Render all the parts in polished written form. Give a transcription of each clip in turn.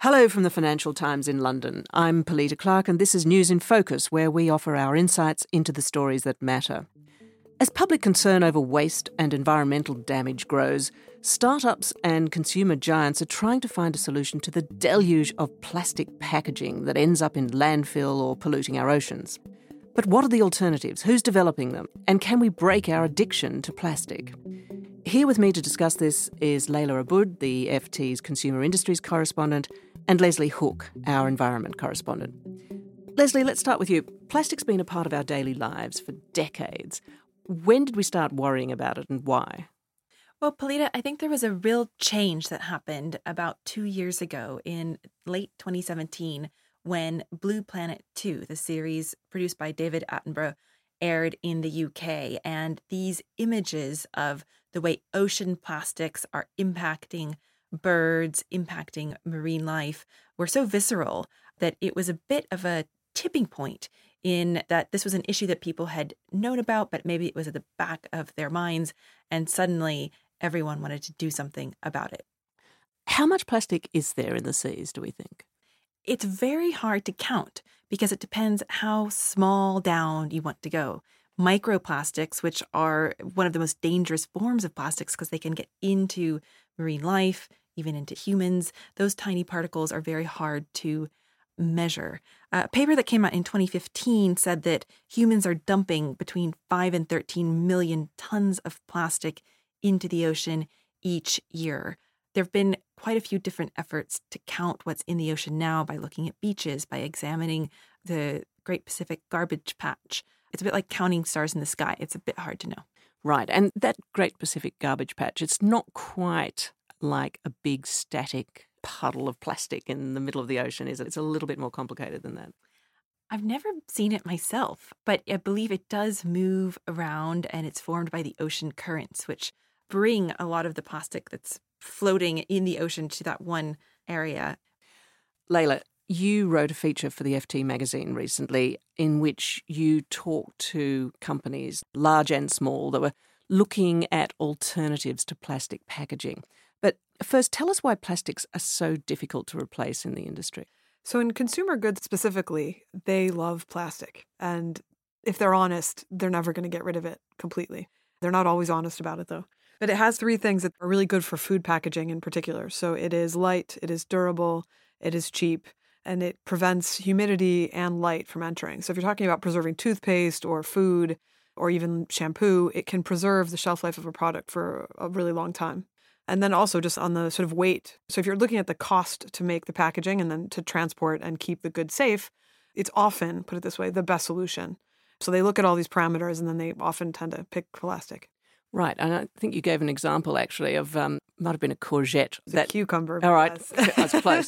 Hello from the Financial Times in London. I'm Polita Clark and this is News in Focus, where we offer our insights into the stories that matter. As public concern over waste and environmental damage grows, startups and consumer giants are trying to find a solution to the deluge of plastic packaging that ends up in landfill or polluting our oceans. But what are the alternatives? Who's developing them? And can we break our addiction to plastic? Here with me to discuss this is Layla Aboud, the FT's Consumer Industries correspondent, and Leslie Hook, our environment correspondent. Leslie, let's start with you. Plastic's been a part of our daily lives for decades. When did we start worrying about it and why? Well, Polita, I think there was a real change that happened about 2 years ago in late 2017 when Blue Planet 2, the series produced by David Attenborough, aired in the UK. And these images of the way ocean plastics are impacting birds, impacting marine life, were so visceral that it was a bit of a tipping point in that this was an issue that people had known about, but maybe it was at the back of their minds. And suddenly everyone wanted to do something about it. How much plastic is there in the seas, do we think? It's very hard to count because it depends how small down you want to go. Microplastics, which are one of the most dangerous forms of plastics because they can get into marine life, even into humans, those tiny particles are very hard to measure. A paper that came out in 2015 said that humans are dumping between 5 and 13 million tons of plastic into the ocean each year. There have been quite a few different efforts to count what's in the ocean now by looking at beaches, by examining the Great Pacific Garbage Patch. It's a bit like counting stars in the sky. It's a bit hard to know. Right, and that Great Pacific Garbage Patch, it's not quite like a big static puddle of plastic in the middle of the ocean, is it? It's a little bit more complicated than that. I've never seen it myself, but I believe it does move around and it's formed by the ocean currents, which bring a lot of the plastic that's floating in the ocean to that one area. Layla, you wrote a feature for the FT magazine recently in which you talked to companies, large and small, that were looking at alternatives to plastic packaging. But first, tell us why plastics are so difficult to replace in the industry. So in consumer goods specifically, they love plastic. And if they're honest, they're never going to get rid of it completely. They're not always honest about it, though. But it has three things that are really good for food packaging in particular. So it is light, it is durable, it is cheap, and it prevents humidity and light from entering. So if you're talking about preserving toothpaste or food or even shampoo, it can preserve the shelf life of a product for a really long time. And then also just on the sort of weight. So if you're looking at the cost to make the packaging and then to transport and keep the goods safe, it's often, put it this way, the best solution. So they look at all these parameters and then they often tend to pick plastic. Right, and I think you gave an example actually of, might have been a courgette. A cucumber. All right, that's close.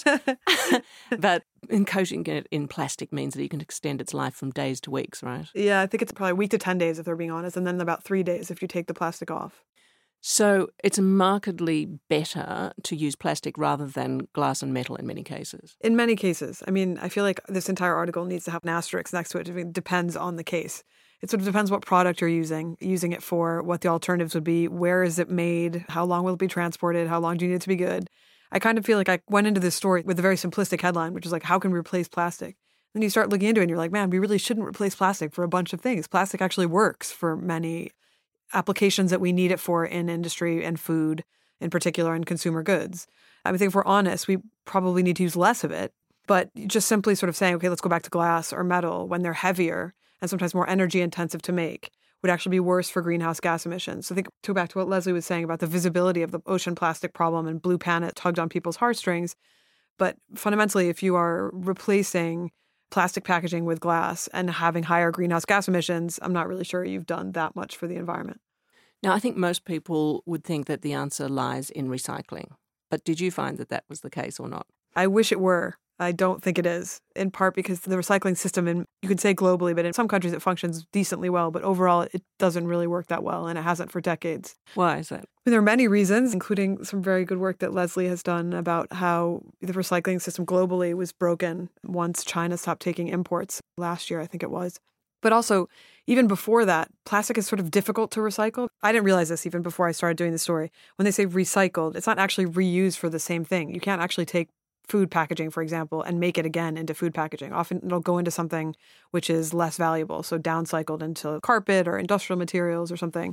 But coating it in plastic means that you can extend its life from days to weeks, right? Yeah, I think it's probably a week to 10 days if they're being honest, and then about 3 days if you take the plastic off. So it's markedly better to use plastic rather than glass and metal in many cases. In many cases. I mean, I feel like this entire article needs to have an asterisk next to it. It depends on the case. It sort of depends what product you're using it for, what the alternatives would be, where is it made, how long will it be transported, how long do you need it to be good. I kind of feel like I went into this story with a very simplistic headline, which is like, how can we replace plastic? Then you start looking into it and you're like, man, we really shouldn't replace plastic for a bunch of things. Plastic actually works for many applications that we need it for in industry and food, in particular in consumer goods. I would think if we're honest, we probably need to use less of it. But just simply sort of saying, okay, let's go back to glass or metal when they're heavier and sometimes more energy intensive to make would actually be worse for greenhouse gas emissions. So I think to go back to what Leslie was saying about the visibility of the ocean plastic problem and Blue Planet tugged on people's heartstrings. But fundamentally, if you are replacing plastic packaging with glass and having higher greenhouse gas emissions, I'm not really sure you've done that much for the environment. Now, I think most people would think that the answer lies in recycling. But did you find that that was the case or not? I wish it were. I don't think it is, in part because the recycling system, and you could say globally, but in some countries it functions decently well, but overall it doesn't really work that well, and it hasn't for decades. Why is that? There are many reasons, including some very good work that Leslie has done about how the recycling system globally was broken once China stopped taking imports last year, I think it was. But also, even before that, plastic is sort of difficult to recycle. I didn't realize this even before I started doing the story. When they say recycled, it's not actually reused for the same thing. You can't actually take food packaging, for example, and make it again into food packaging. Often it'll go into something which is less valuable, so downcycled into carpet or industrial materials or something.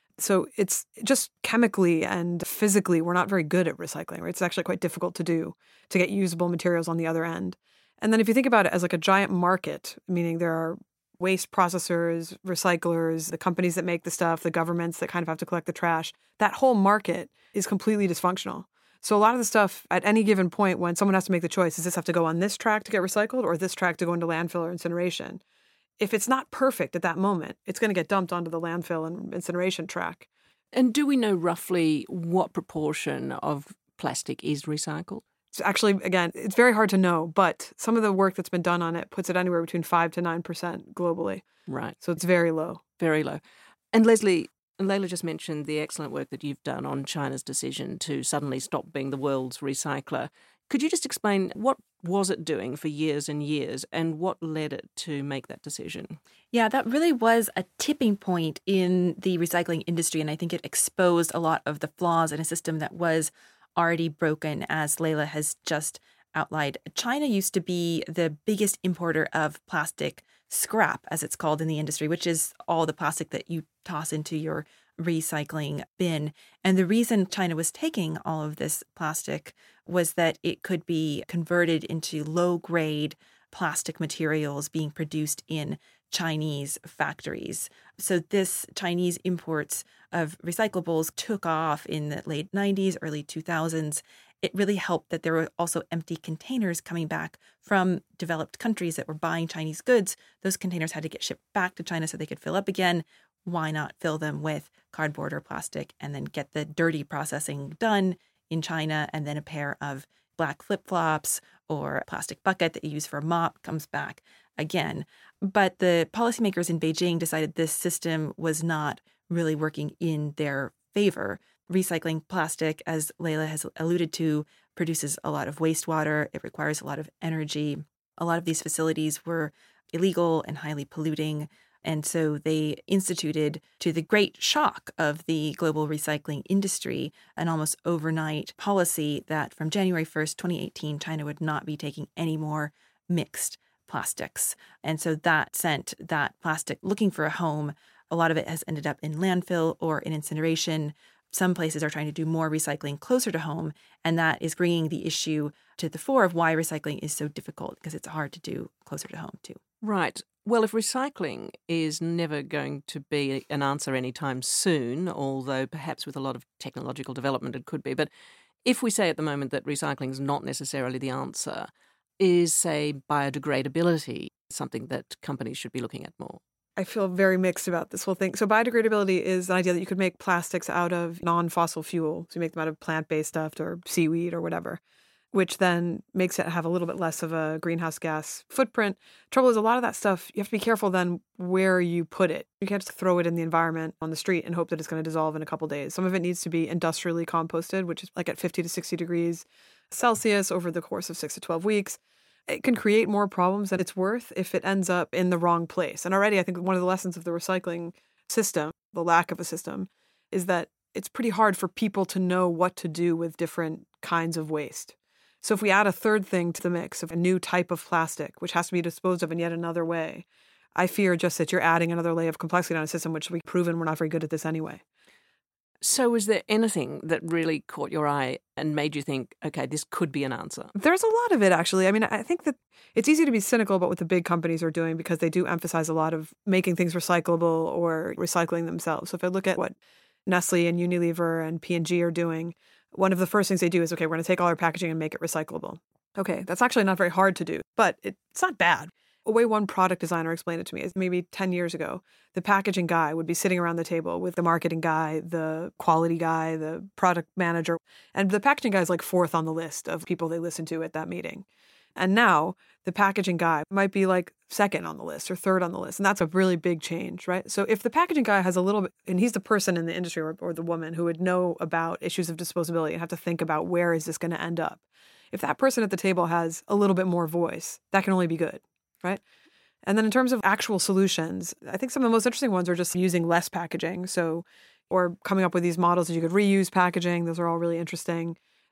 So it's just chemically and physically, we're not very good at recycling, right? It's actually quite difficult to do to get usable materials on the other end. And then if you think about it as like a giant market, meaning there are waste processors, recyclers, the companies that make the stuff, the governments that kind of have to collect the trash, that whole market is completely dysfunctional. So a lot of the stuff at any given point when someone has to make the choice, does this have to go on this track to get recycled or this track to go into landfill or incineration? If it's not perfect at that moment, it's going to get dumped onto the landfill and incineration track. And do we know roughly what proportion of plastic is recycled? It's actually, again, it's very hard to know, but some of the work that's been done on it puts it anywhere between 5 to 9% globally. Right. So it's very low. Very low. And Leslie, Leila just mentioned the excellent work that you've done on China's decision to suddenly stop being the world's recycler. Could you just explain what was it doing for years and years and what led it to make that decision? Yeah, that really was a tipping point in the recycling industry. And I think it exposed a lot of the flaws in a system that was already broken, as Leila has just outlined. China used to be the biggest importer of plastic scrap, as it's called in the industry, which is all the plastic that you toss into your recycling bin. And the reason China was taking all of this plastic was that it could be converted into low-grade plastic materials being produced in Chinese factories. So this Chinese imports of recyclables took off in the late 90s, early 2000s. It really helped that there were also empty containers coming back from developed countries that were buying Chinese goods. Those containers had to get shipped back to China so they could fill up again. Why not fill them with cardboard or plastic and then get the dirty processing done in China, and then a pair of black flip-flops or a plastic bucket that you use for a mop comes back again. But the policymakers in Beijing decided this system was not really working in their favor. Recycling plastic, as Leila has alluded to, produces a lot of wastewater. It requires a lot of energy. A lot of these facilities were illegal and highly polluting. And so they instituted, to the great shock of the global recycling industry, an almost overnight policy that from January 1st, 2018, China would not be taking any more mixed plastics. And so that sent that plastic looking for a home. A lot of it has ended up in landfill or in incineration. Some places are trying to do more recycling closer to home, and that is bringing the issue to the fore of why recycling is so difficult, because it's hard to do closer to home too. Right. Well, if recycling is never going to be an answer anytime soon, although perhaps with a lot of technological development it could be, but if we say at the moment that recycling is not necessarily the answer, is, say, biodegradability something that companies should be looking at more? I feel very mixed about this whole thing. So biodegradability is the idea that you could make plastics out of non-fossil fuel. So you make them out of plant-based stuff or seaweed or whatever, which then makes it have a little bit less of a greenhouse gas footprint. Trouble is, a lot of that stuff, you have to be careful then where you put it. You can't just throw it in the environment on the street and hope that it's going to dissolve in a couple days. Some of it needs to be industrially composted, which is like at 50 to 60 degrees Celsius over the course of 6 to 12 weeks. It can create more problems than it's worth if it ends up in the wrong place. And already I think one of the lessons of the recycling system, the lack of a system, is that it's pretty hard for people to know what to do with different kinds of waste. So if we add a third thing to the mix of a new type of plastic, which has to be disposed of in yet another way, I fear just that you're adding another layer of complexity on a system which we've proven we're not very good at this anyway. So was there anything that really caught your eye and made you think, okay, this could be an answer? There's a lot of it, actually. I mean, I think that it's easy to be cynical about what the big companies are doing because they do emphasize a lot of making things recyclable or recycling themselves. So if I look at what Nestle and Unilever and P&G are doing, one of the first things they do is, okay, we're going to take all our packaging and make it recyclable. Okay, that's actually not very hard to do, but it's not bad. The way one product designer explained it to me is maybe 10 years ago, the packaging guy would be sitting around the table with the marketing guy, the quality guy, the product manager, and the packaging guy is like fourth on the list of people they listen to at that meeting. And now the packaging guy might be like second on the list or third on the list. And that's a really big change, right? So if the packaging guy has a little bit, and he's the person in the industry or the woman who would know about issues of disposability and have to think about where is this going to end up. If that person at the table has a little bit more voice, that can only be good, right? And then in terms of actual solutions, I think some of the most interesting ones are just using less packaging. So, or coming up with these models that you could reuse packaging. Those are all really interesting.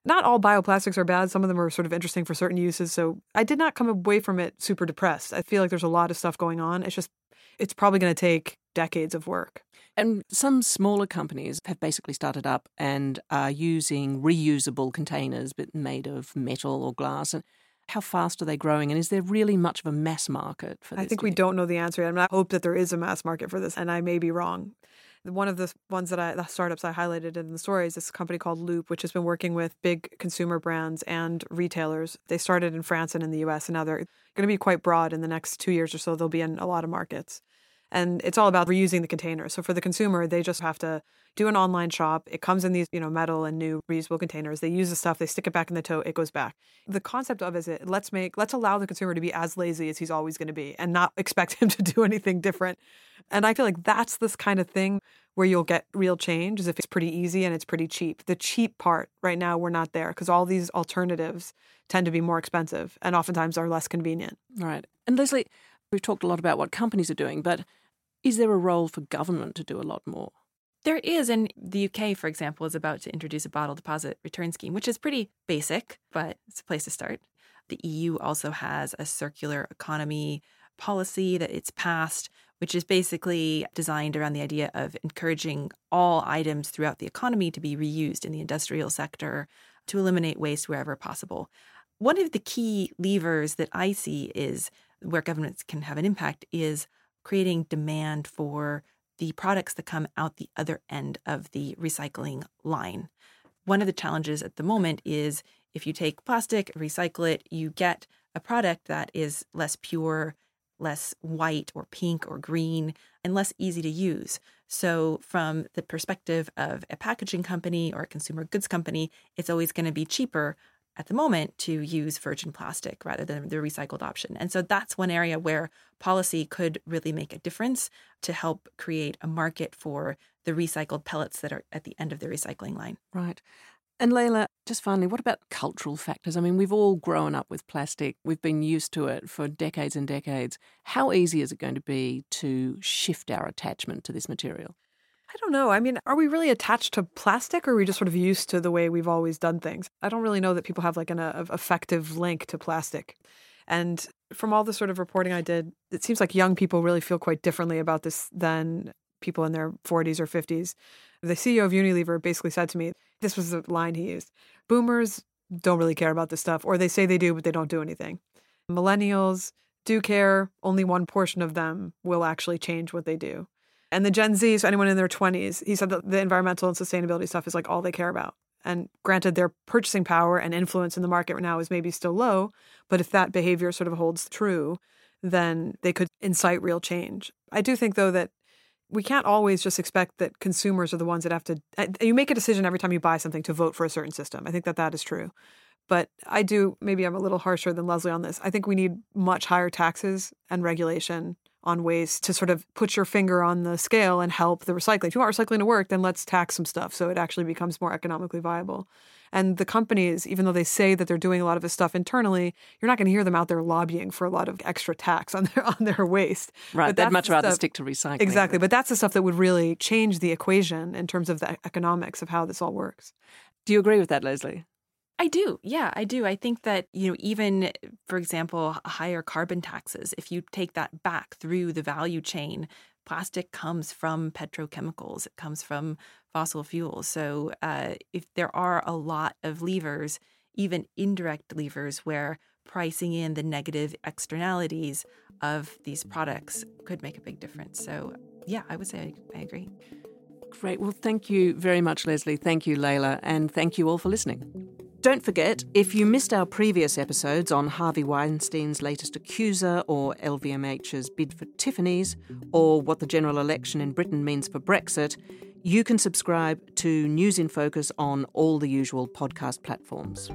Not all bioplastics are bad. Some of them are sort of interesting for certain uses. So I did not come away from it super depressed. I feel like there's a lot of stuff going on. It's probably going to take decades of work. And some smaller companies have basically started up and are using reusable containers but made of metal or glass. And how fast are they growing? And is there really much of a mass market for this? I think we don't know the answer yet. I mean, I hope that there is a mass market for this, and I may be wrong. One of the startups I highlighted in the story is this company called Loop, which has been working with big consumer brands and retailers. They started in France and in the US, and now they're going to be quite broad in the next 2 years or so. They'll be in a lot of markets. And it's all about reusing the container. So for the consumer, they just have to do an online shop. It comes in these, metal and new reusable containers. They use the stuff, they stick it back in the tote, it goes back. The concept of it is let's allow the consumer to be as lazy as he's always going to be and not expect him to do anything different. And I feel like that's this kind of thing where you'll get real change, is if it's pretty easy and it's pretty cheap. The cheap part right now, we're not there because all these alternatives tend to be more expensive and oftentimes are less convenient. Right. And Leslie, we've talked a lot about what companies are doing, but is there a role for government to do a lot more? There is. And the UK, for example, is about to introduce a bottle deposit return scheme, which is pretty basic, but it's a place to start. The EU also has a circular economy policy that it's passed, which is basically designed around the idea of encouraging all items throughout the economy to be reused in the industrial sector to eliminate waste wherever possible. One of the key levers that I see is where governments can have an impact is creating demand for the products that come out the other end of the recycling line. One of the challenges at the moment is if you take plastic, recycle it, you get a product that is less pure, less white or pink or green, and less easy to use. So from the perspective of a packaging company or a consumer goods company, it's always going to be cheaper at the moment to use virgin plastic rather than the recycled option. And so that's one area where policy could really make a difference to help create a market for the recycled pellets that are at the end of the recycling line. Right. And Leila, just finally, what about cultural factors? I mean, we've all grown up with plastic. We've been used to it for decades and decades. How easy is it going to be to shift our attachment to this material? I don't know. I mean, are we really attached to plastic or are we just sort of used to the way we've always done things? I don't really know that people have like an effective link to plastic. And from all the sort of reporting I did, it seems like young people really feel quite differently about this than people in their 40s or 50s. The CEO of Unilever basically said to me, this was the line he used, boomers don't really care about this stuff, or they say they do, but they don't do anything. Millennials do care. Only one portion of them will actually change what they do. And the Gen Z, so anyone in their 20s, he said that the environmental and sustainability stuff is like all they care about. And granted, their purchasing power and influence in the market right now is maybe still low, but if that behavior sort of holds true, then they could incite real change. I do think, though, that we can't always just expect that consumers are the ones that have to... You make a decision every time you buy something to vote for a certain system. I think that is true. But maybe I'm a little harsher than Leslie on this. I think we need much higher taxes and regulation on ways to sort of put your finger on the scale and help the recycling. If you want recycling to work, then let's tax some stuff so it actually becomes more economically viable. And the companies, even though they say that they're doing a lot of this stuff internally, you're not going to hear them out there lobbying for a lot of extra tax on their waste. Right, they'd much rather stick to recycling. Exactly, but that's the stuff that would really change the equation in terms of the economics of how this all works. Do you agree with that, Leslie? I do. Yeah, I do. I think that, even, for example, higher carbon taxes, if you take that back through the value chain, plastic comes from petrochemicals. It comes from fossil fuels. So if there are a lot of levers, even indirect levers, where pricing in the negative externalities of these products could make a big difference. So, yeah, I would say I agree. Great. Well, thank you very much, Leslie. Thank you, Leila. And thank you all for listening. Don't forget, if you missed our previous episodes on Harvey Weinstein's latest accuser or LVMH's bid for Tiffany's or what the general election in Britain means for Brexit, you can subscribe to News in Focus on all the usual podcast platforms.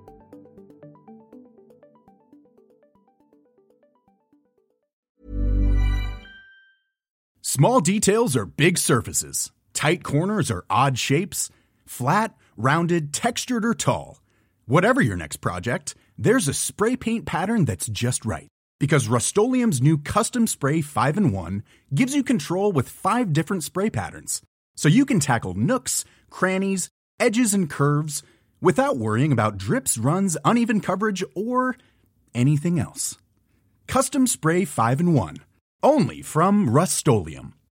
Small details are big surfaces. Tight corners are odd shapes. Flat, rounded, textured, or tall. Whatever your next project, there's a spray paint pattern that's just right. Because Rust-Oleum's new Custom Spray 5-in-1 gives you control with 5 different spray patterns. So you can tackle nooks, crannies, edges, and curves without worrying about drips, runs, uneven coverage, or anything else. Custom Spray 5-in-1, only from Rust-Oleum.